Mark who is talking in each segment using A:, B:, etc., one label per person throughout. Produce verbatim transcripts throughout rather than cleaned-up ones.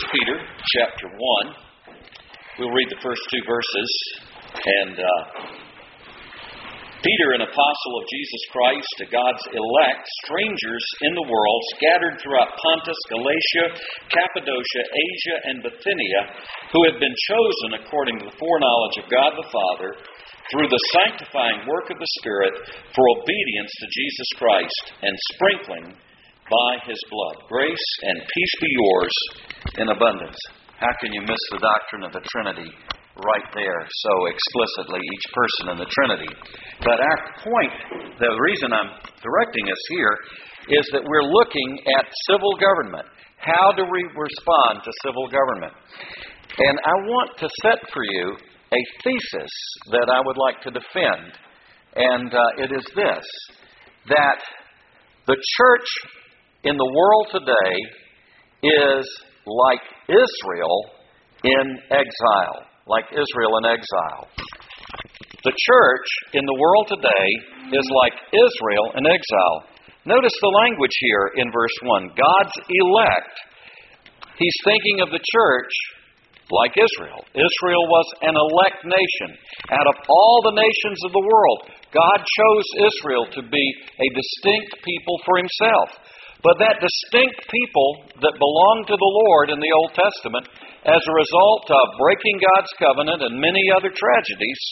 A: First Peter chapter one. We'll read the first two verses. And uh, Peter, an apostle of Jesus Christ, to God's elect, strangers in the world, scattered throughout Pontus, Galatia, Cappadocia, Asia, and Bithynia, who have been chosen according to the foreknowledge of God the Father, through the sanctifying work of the Spirit, for obedience to Jesus Christ, and sprinkling by His blood. Grace and peace be yours in abundance. How can you miss the doctrine of the Trinity right there so explicitly, each person in the Trinity? But our point, the reason I'm directing us here, is that we're looking at civil government. How do we respond to civil government? And I want to set for you a thesis that I would like to defend. And uh, it is this, that the church in the world today is like Israel in exile. Like Israel in exile. The church in the world today is like Israel in exile. Notice the language here in verse one. God's elect. He's thinking of the church like Israel. Israel was an elect nation. Out of all the nations of the world, God chose Israel to be a distinct people for Himself. But that distinct people that belonged to the Lord in the Old Testament, as a result of breaking God's covenant and many other tragedies,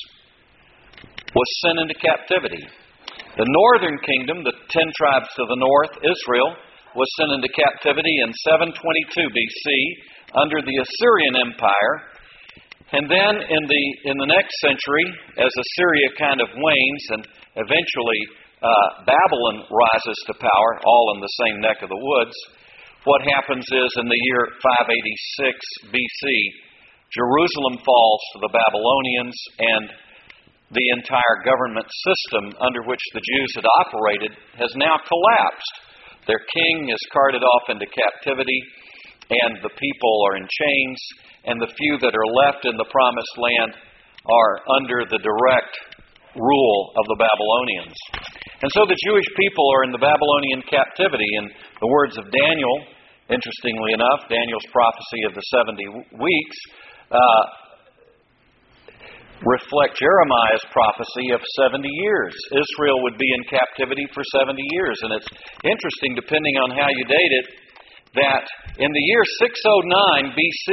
A: was sent into captivity. The northern kingdom, the ten tribes to the north, Israel, was sent into captivity in seven twenty-two B C under the Assyrian Empire. And then in the in the next century, as Assyria kind of wanes and eventually uh, Babylon rises to power, all in the same neck of the woods, what happens is in the year five eighty-six B C, Jerusalem falls to the Babylonians, and the entire government system under which the Jews had operated has now collapsed. Their king is carted off into captivity, and the people are in chains, and the few that are left in the promised land are under the direct rule of the Babylonians. And so the Jewish people are in the Babylonian captivity. In the words of Daniel, interestingly enough, Daniel's prophecy of the seventy weeks uh, reflect Jeremiah's prophecy of seventy years. Israel would be in captivity for seventy years. And it's interesting, depending on how you date it, that in the year six oh nine B C,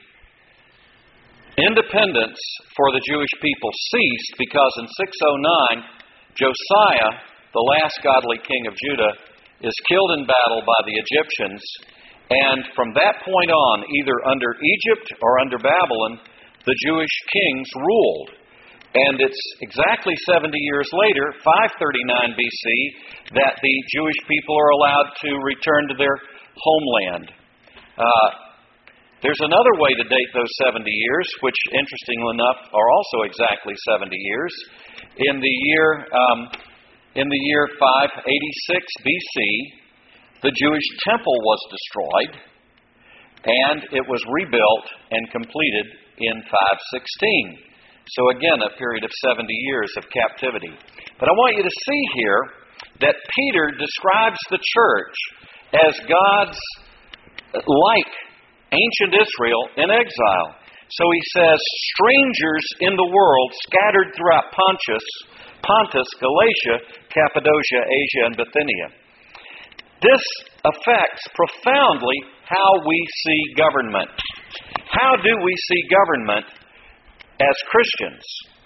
A: independence for the Jewish people ceased because in six oh nine, Josiah, the last godly king of Judah, is killed in battle by the Egyptians. And from that point on, either under Egypt or under Babylon, the Jewish kings ruled. And it's exactly seventy years later, five thirty-nine B C, that the Jewish people are allowed to return to their homeland. Uh, there's another way to date those seventy years, which, interestingly enough, are also exactly seventy years. In the year um, in the year five eighty-six B C, the Jewish temple was destroyed, and it was rebuilt and completed in five sixteen. So again, a period of seventy years of captivity. But I want you to see here that Peter describes the church as God's, like ancient Israel, in exile. So he says, strangers in the world scattered throughout Pontus, Pontus, Galatia, Cappadocia, Asia, and Bithynia. This affects profoundly how we see government. How do we see government as Christians?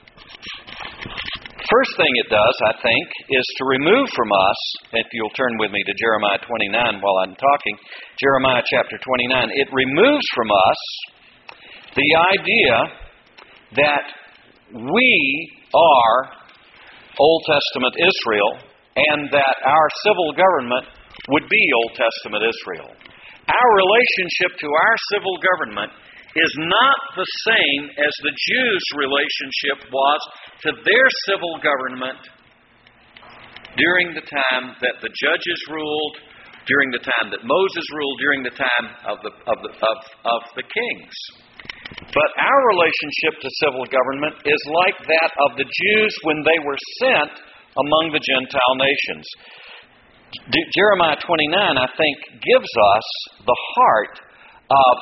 A: First thing it does, I think, is to remove from us, if you'll turn with me to Jeremiah twenty-nine while I'm talking, Jeremiah chapter twenty-nine, it removes from us the idea that we are Old Testament Israel and that our civil government would be Old Testament Israel. Our relationship to our civil government is not the same as the Jews' relationship was to their civil government during the time that the judges ruled, during the time that Moses ruled, during the time of the of the of, of the kings. But our relationship to civil government is like that of the Jews when they were sent among the Gentile nations. Jeremiah twenty-nine, I think, gives us the heart of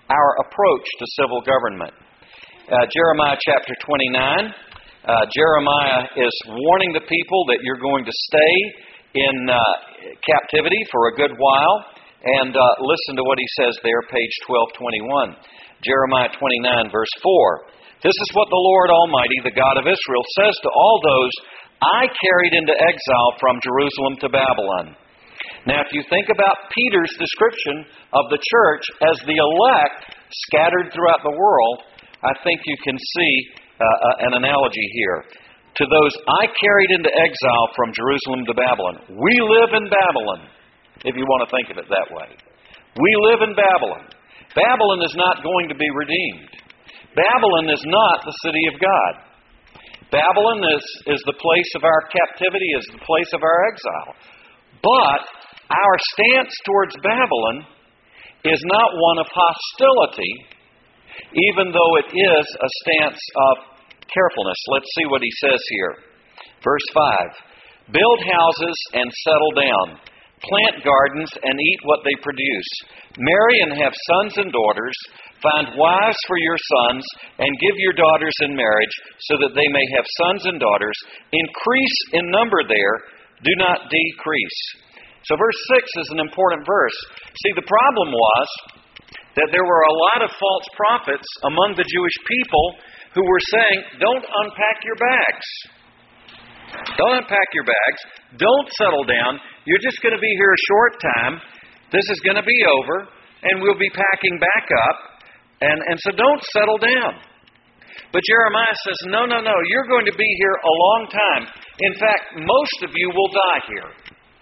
A: our approach to civil government. Uh, Jeremiah chapter twenty-nine, uh, Jeremiah is warning the people that you're going to stay in uh, captivity for a good while. And uh, listen to what he says there, page twelve twenty-one. Jeremiah twenty-nine, verse four. This is what the Lord Almighty, the God of Israel, says to all those I carried into exile from Jerusalem to Babylon. Now, if you think about Peter's description of the church as the elect scattered throughout the world, I think you can see uh, an analogy here. To those I carried into exile from Jerusalem to Babylon. We live in Babylon, if you want to think of it that way. We live in Babylon. Babylon is not going to be redeemed. Babylon is not the city of God. Babylon is, is the place of our captivity, is the place of our exile. But our stance towards Babylon is not one of hostility, even though it is a stance of carefulness. Let's see what he says here. Verse five. Build houses and settle down. Plant gardens and eat what they produce. Marry and have sons and daughters. Find wives for your sons and give your daughters in marriage so that they may have sons and daughters. Increase in number there. Do not decrease. So verse six is an important verse. See, the problem was that there were a lot of false prophets among the Jewish people who were saying, don't unpack your bags. Don't unpack your bags. Don't settle down. You're just going to be here a short time. This is going to be over, and we'll be packing back up. And, and so don't settle down. But Jeremiah says, no, no, no. You're going to be here a long time. In fact, most of you will die here.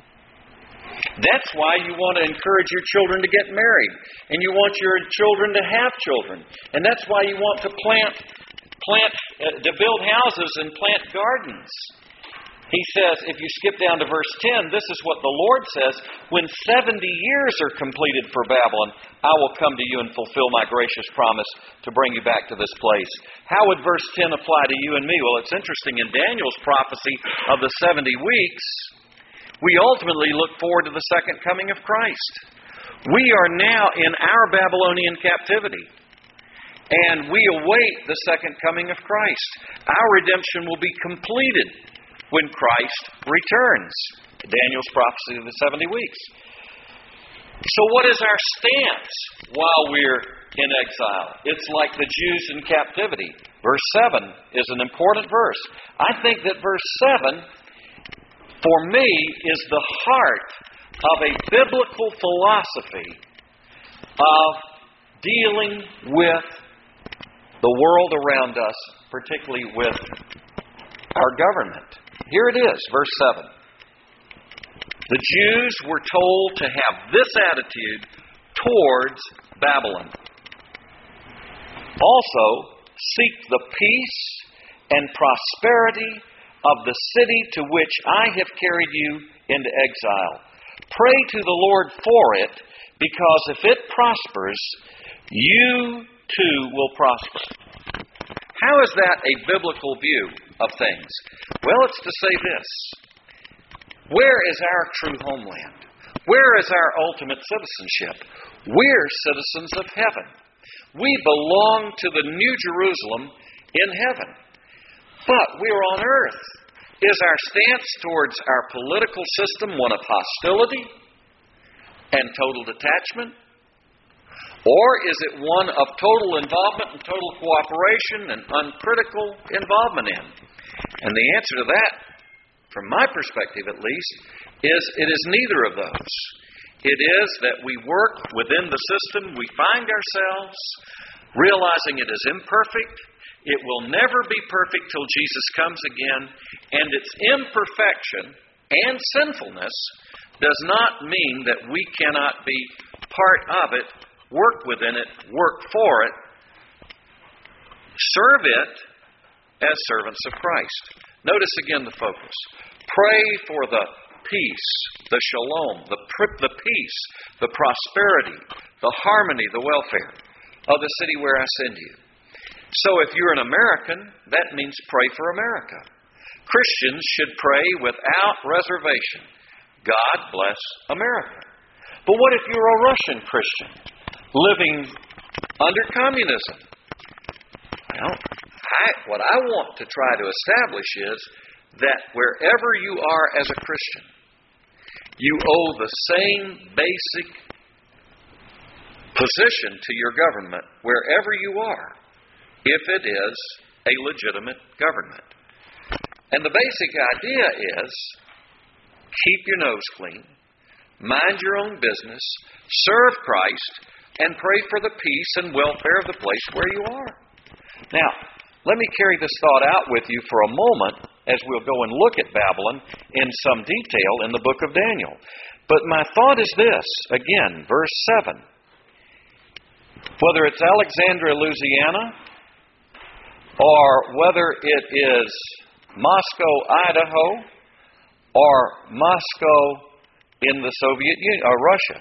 A: That's why you want to encourage your children to get married. And you want your children to have children. And that's why you want to plant, plant, uh, to build houses and plant gardens. He says, if you skip down to verse ten, this is what the Lord says, when seventy years are completed for Babylon, I will come to you and fulfill my gracious promise to bring you back to this place. How would verse ten apply to you and me? Well, it's interesting. In Daniel's prophecy of the seventy weeks, we ultimately look forward to the second coming of Christ. We are now in our Babylonian captivity, and we await the second coming of Christ. Our redemption will be completed when Christ returns. Daniel's prophecy of the seventy weeks. So what is our stance while we're in exile? It's like the Jews in captivity. Verse seven is an important verse. I think that verse seven, for me, is the heart of a biblical philosophy of dealing with the world around us, particularly with our government. Here it is, verse seven. The Jews were told to have this attitude towards Babylon. Also, seek the peace and prosperity of the city to which I have carried you into exile. Pray to the Lord for it, because if it prospers, you too will prosper. How is that a biblical view of things? Well, it's to say this. Where is our true homeland? Where is our ultimate citizenship? We're citizens of heaven. We belong to the New Jerusalem in heaven. But we're on earth. Is our stance towards our political system one of hostility and total detachment? Or is it one of total involvement and total cooperation and uncritical involvement in? And the answer to that, from my perspective at least, is it is neither of those. It is that we work within the system, we find ourselves realizing it is imperfect. It will never be perfect till Jesus comes again. And its imperfection and sinfulness does not mean that we cannot be part of it, work within it, work for it, serve it as servants of Christ. Notice again the focus. Pray for the peace, the shalom, the, the peace, the prosperity, the harmony, the welfare of the city where I send you. So if you're an American, that means pray for America. Christians should pray without reservation. God bless America. But what if you're a Russian Christian living
B: under communism. Well, I, what I want to try to establish is that wherever you are as a Christian, you owe the same basic position to your government wherever you are, if it is a legitimate government. And the basic idea is keep your nose clean, mind your own business, serve Christ, and pray for the peace and welfare of the place where you are. Now, let me carry this thought out with you for a moment as we'll go and look at Babylon in some detail in the book of Daniel. But my thought is this, again, verse seven. Whether it's Alexandria, Louisiana, or whether it is Moscow, Idaho, or Moscow in the Soviet Union, or Russia,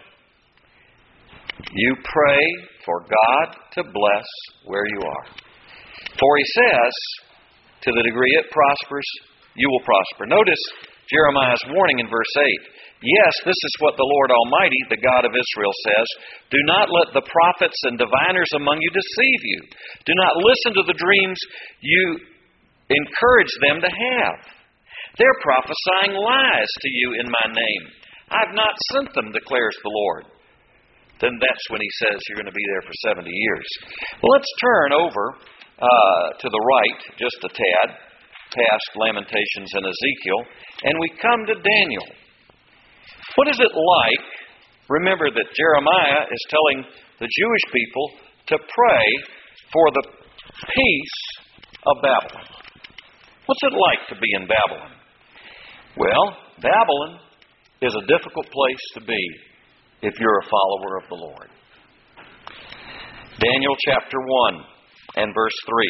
B: you pray for God to bless where you are. For He says, to the degree it prospers, you will prosper. Notice Jeremiah's warning in verse eight. Yes, this is what the Lord Almighty, the God of Israel, says. Do not let the prophets and diviners among you deceive you. Do not listen to the dreams you encourage them to have. They're prophesying lies to you in my name. I've not sent them, declares the Lord. Then that's when He says you're going to be there for seventy years. Well, let's turn over uh, to the right just a tad, past Lamentations and Ezekiel, and we come to Daniel. What is it like? Remember that Jeremiah is telling the Jewish people to pray for the peace of Babylon. What's it like to be in Babylon? Well, Babylon is a difficult place to be if you're a follower of the Lord. Daniel chapter one and verse three.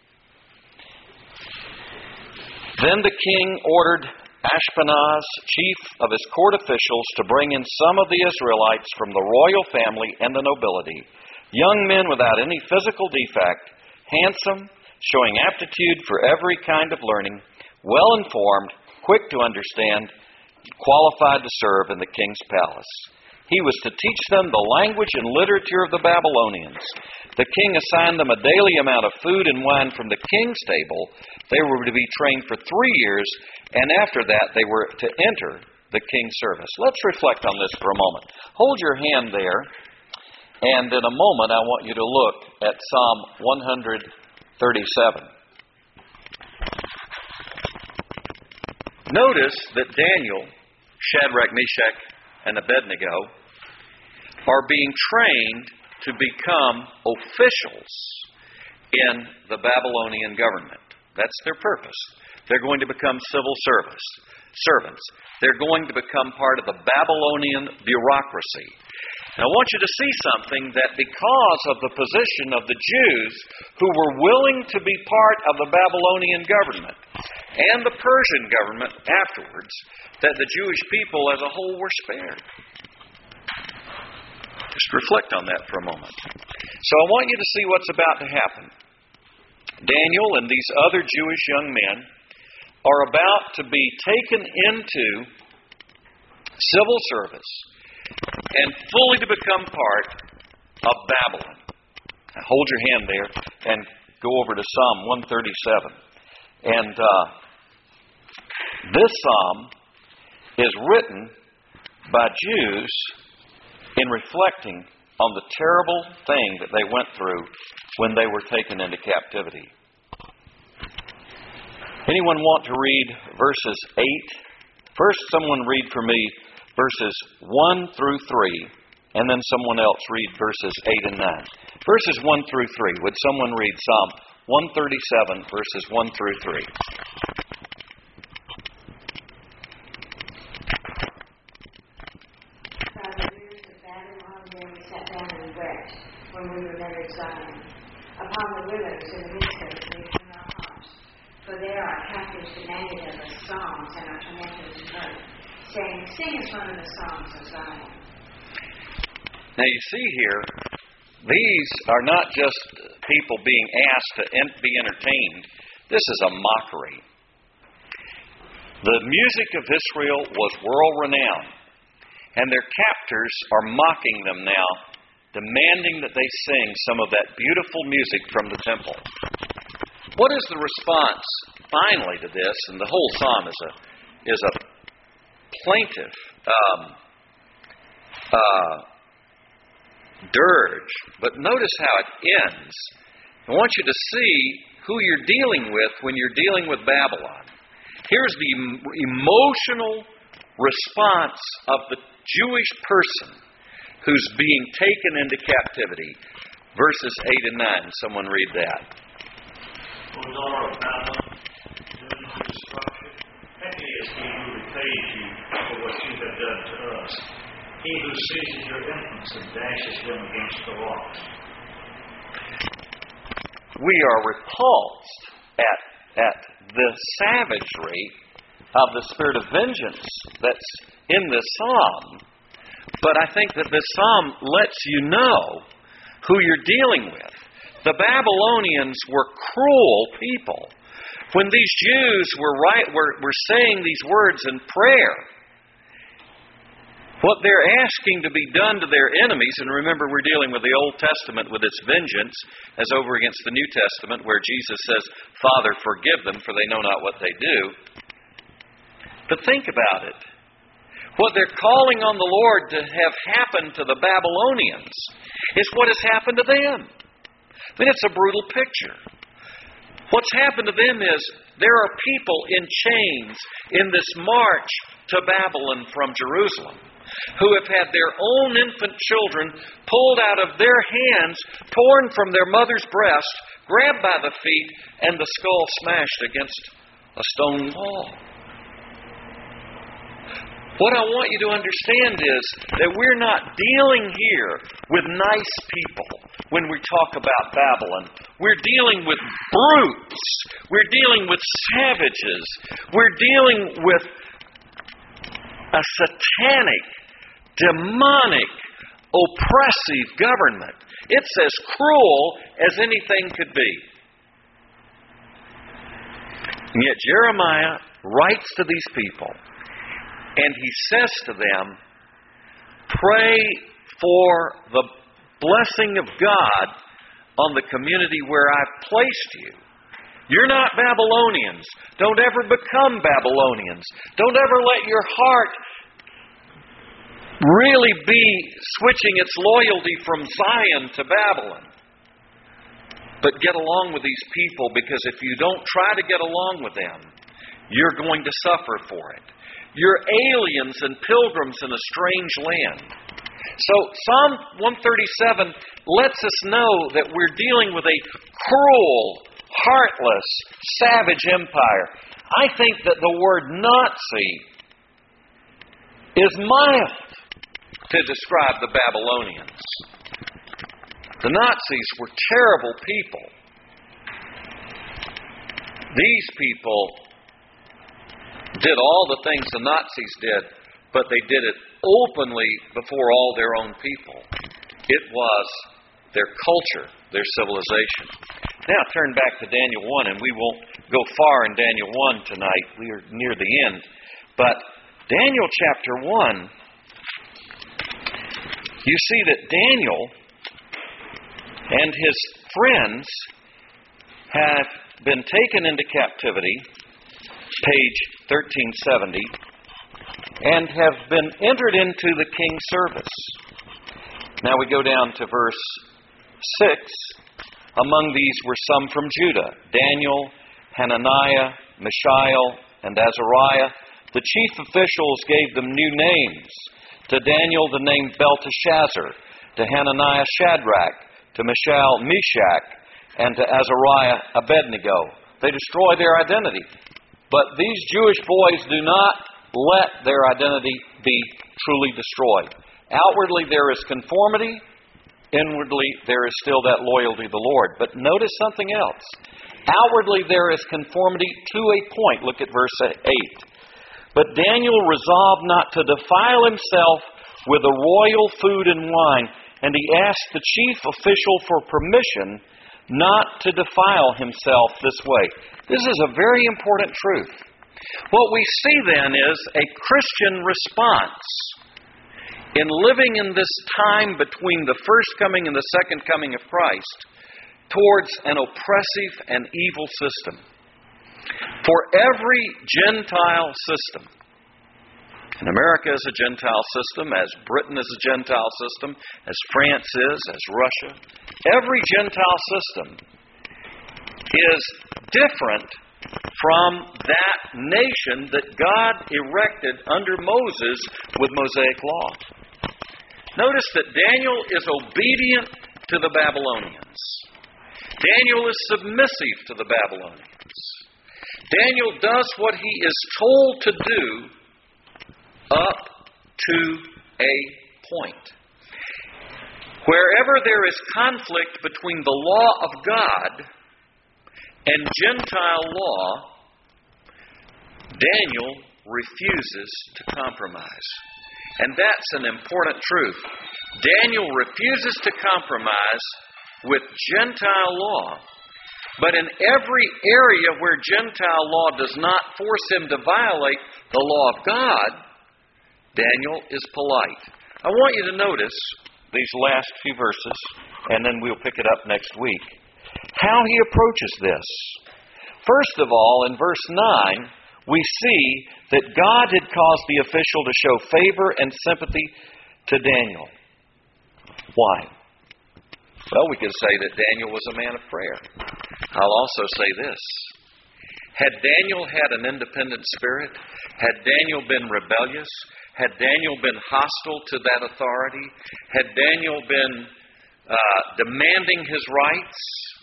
B: Then the king ordered Ashpenaz, chief of his court officials, to bring in some of the Israelites from the royal family and the nobility, young men without any physical defect, handsome, showing aptitude for every kind of learning, well-informed, quick to understand, qualified to serve in the king's palace. He was to teach them the language and literature of the Babylonians. The king assigned them a daily amount of food and wine from the king's table. They were to be trained for three years, and after that they were to enter the king's service. Let's reflect on this for a moment. Hold your hand there, and in a moment I want you to look at Psalm one thirty-seven. Notice that Daniel, Shadrach, Meshach, and Abednego are being trained to become officials in the Babylonian government. That's their purpose. They're going to become civil service servants. They're going to become part of the Babylonian bureaucracy. And I want you to see something, that because of the position of the Jews who were willing to be part of the Babylonian government and the Persian government afterwards, that the Jewish people as a whole were spared. Just reflect on that for a moment. So I want you to see what's about to happen. Daniel and these other Jewish young men are about to be taken into civil service and fully to become part of Babylon. Now hold your hand there and go over to Psalm one thirty-seven. And uh, this psalm is written by Jews in reflecting on the terrible thing that they went through when they were taken into captivity. Anyone want to read verses eight? First, someone read for me verses one through three, and then someone else read verses eight and nine. Verses one through three. Would someone read Psalm one thirty-seven, verses one through three?
C: When we remembered Zion, upon the willows in the midst of it, we hung our hearts. For there our captives demanded of us songs, and our tormentors mirth, saying, "Sing us one of the songs of Zion."
B: Now you see here, these are not just people being asked to be entertained. This is a mockery. The music of Israel was world-renowned, and their captors are mocking them now demanding that they sing some of that beautiful music from the temple. What is the response finally to this? And the whole psalm is a is a plaintive um, uh, dirge. But notice how it ends. I want you to see who you're dealing with when you're dealing with Babylon. Here's the em- emotional response of the Jewish person who's being taken into captivity. Verses eight and nine. Someone read that.
D: O daughter of Babylon, doomed to destruction, happy is he who repays you for what you have done to us. He who seizes your infants and dashes them against the rocks.
B: We are repulsed at, at the savagery of the spirit of vengeance that's in this psalm. But I think that this psalm lets you know who you're dealing with. The Babylonians were cruel people. When these Jews were, right, were, were saying these words in prayer, what they're asking to be done to their enemies, and remember we're dealing with the Old Testament with its vengeance, as over against the New Testament where Jesus says, Father, forgive them, for they know not what they do. But think about it. What they're calling on the Lord to have happened to the Babylonians is what has happened to them. I mean, it's a brutal picture. What's happened to them is there are people in chains in this march to Babylon from Jerusalem who have had their own infant children pulled out of their hands, torn from their mother's breast, grabbed by the feet, and the skull smashed against a stone wall. What I want you to understand is that we're not dealing here with nice people when we talk about Babylon. We're dealing with brutes. We're dealing with savages. We're dealing with a satanic, demonic, oppressive government. It's as cruel as anything could be. And yet Jeremiah writes to these people, and he says to them, pray for the blessing of God on the community where I've placed you. You're not Babylonians. Don't ever become Babylonians. Don't ever let your heart really be switching its loyalty from Zion to Babylon. But get along with these people, because if you don't try to get along with them, you're going to suffer for it. You're aliens and pilgrims in a strange land. So Psalm one thirty-seven lets us know that we're dealing with a cruel, heartless, savage empire. I think that the word Nazi is mild to describe the Babylonians. The Nazis were terrible people. These people did all the things the Nazis did, but they did it openly before all their own people. It was their culture, their civilization. Now turn back to Daniel one, and we won't go far in Daniel one tonight. We are near the end. But Daniel chapter one, you see that Daniel and his friends have been taken into captivity, page thirteen seventy, and have been entered into the king's service. Now we go down to verse six. Among these were some from Judah: Daniel, Hananiah, Mishael, and Azariah. The chief officials gave them new names. To Daniel the name Belteshazzar, to Hananiah Shadrach, to Mishael Meshach, and to Azariah Abednego. They destroy their identity. But these Jewish boys do not let their identity be truly destroyed. Outwardly there is conformity. Inwardly there is still that loyalty to the Lord. But notice something else. Outwardly there is conformity to a point. Look at verse eight. But Daniel resolved not to defile himself with the royal food and wine, and he asked the chief official for permission not to defile himself this way. This is a very important truth. What we see then is a Christian response in living in this time between the first coming and the second coming of Christ towards an oppressive and evil system. For every Gentile system, and America is a Gentile system, as Britain is a Gentile system, as France is, as Russia, every Gentile system is different from that nation that God erected under Moses with Mosaic law. Notice that Daniel is obedient to the Babylonians. Daniel is submissive to the Babylonians. Daniel does what he is told to do up to a point. Wherever there is conflict between the law of God and Gentile law, Daniel refuses to compromise. And that's an important truth. Daniel refuses to compromise with Gentile law. But in every area where Gentile law does not force him to violate the law of God, Daniel is polite. I want you to notice these last few verses, and then we'll pick it up next week, how he approaches this. First of all, in verse nine, we see that God had caused the official to show favor and sympathy to Daniel. Why? Well, we could say that Daniel was a man of prayer. I'll also say this. Had Daniel had an independent spirit, had Daniel been rebellious, had Daniel been hostile to that authority, had Daniel been uh, demanding his rights,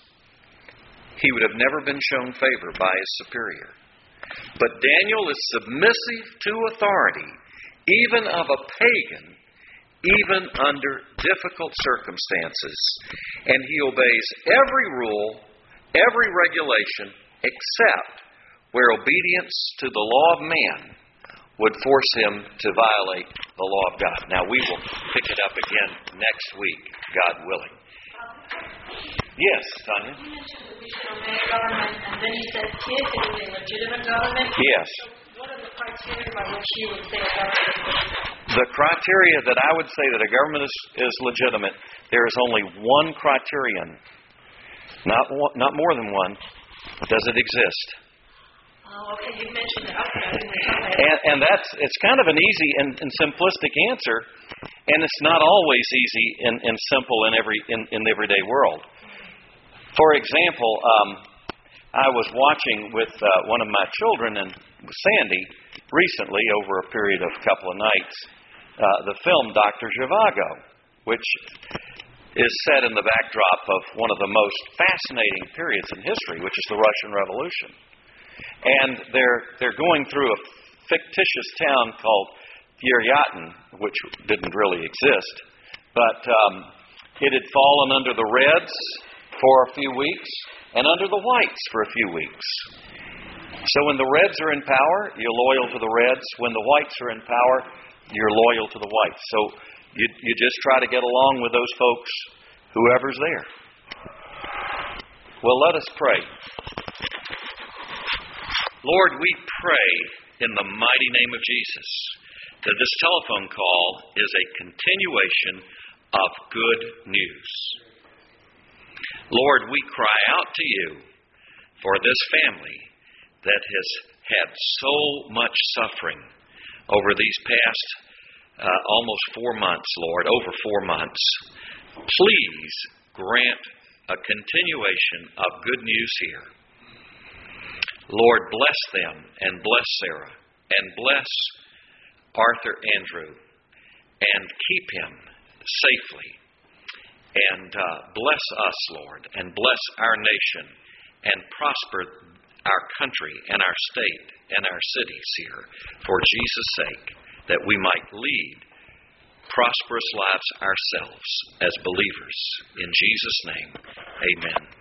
B: he would have never been shown favor by his superior. But Daniel is submissive to authority, even of a pagan, even under difficult circumstances. And he obeys every rule, every regulation, except where obedience to the law of man would force him to violate the law of God. Now, we will pick it up again next week, God willing. Yes, Tanya?
E: You mentioned that we should obey government, and then you said if it is a legitimate government.
B: Yes.
E: So what are the criteria by which you would say a government is legitimate?
B: The criteria that I would say that a government is, is legitimate, there is only one criterion. Not one, not more than one. Does it exist?
E: Oh, okay. You mentioned that. Okay.
B: And, and that's it's kind of an easy and, and simplistic answer, and it's not always easy and, and simple in every in, in the everyday world. For example, um, I was watching with uh, one of my children and Sandy recently over a period of a couple of nights uh, the film Doctor Zhivago, which is set in the backdrop of one of the most fascinating periods in history, which is the Russian Revolution. And they're they're going through a fictitious town called Yerevan, which didn't really exist, but um, it had fallen under the Reds for a few weeks and under the Whites for a few weeks. So when the Reds are in power, you're loyal to the Reds. When the Whites are in power, you're loyal to the Whites. So you you just try to get along with those folks, whoever's there. Well, let us pray. Lord, we pray in the mighty name of Jesus that this telephone call is a continuation of good news. Lord, we cry out to you for this family that has had so much suffering over these past uh, almost four months, Lord, over four months. Please grant a continuation of good news here. Lord, bless them and bless Sarah and bless Arthur Andrew and keep him safely. And uh, bless us, Lord, and bless our nation and prosper our country and our state and our cities here for Jesus' sake, that we might lead prosperous lives ourselves as believers. In Jesus' name, amen.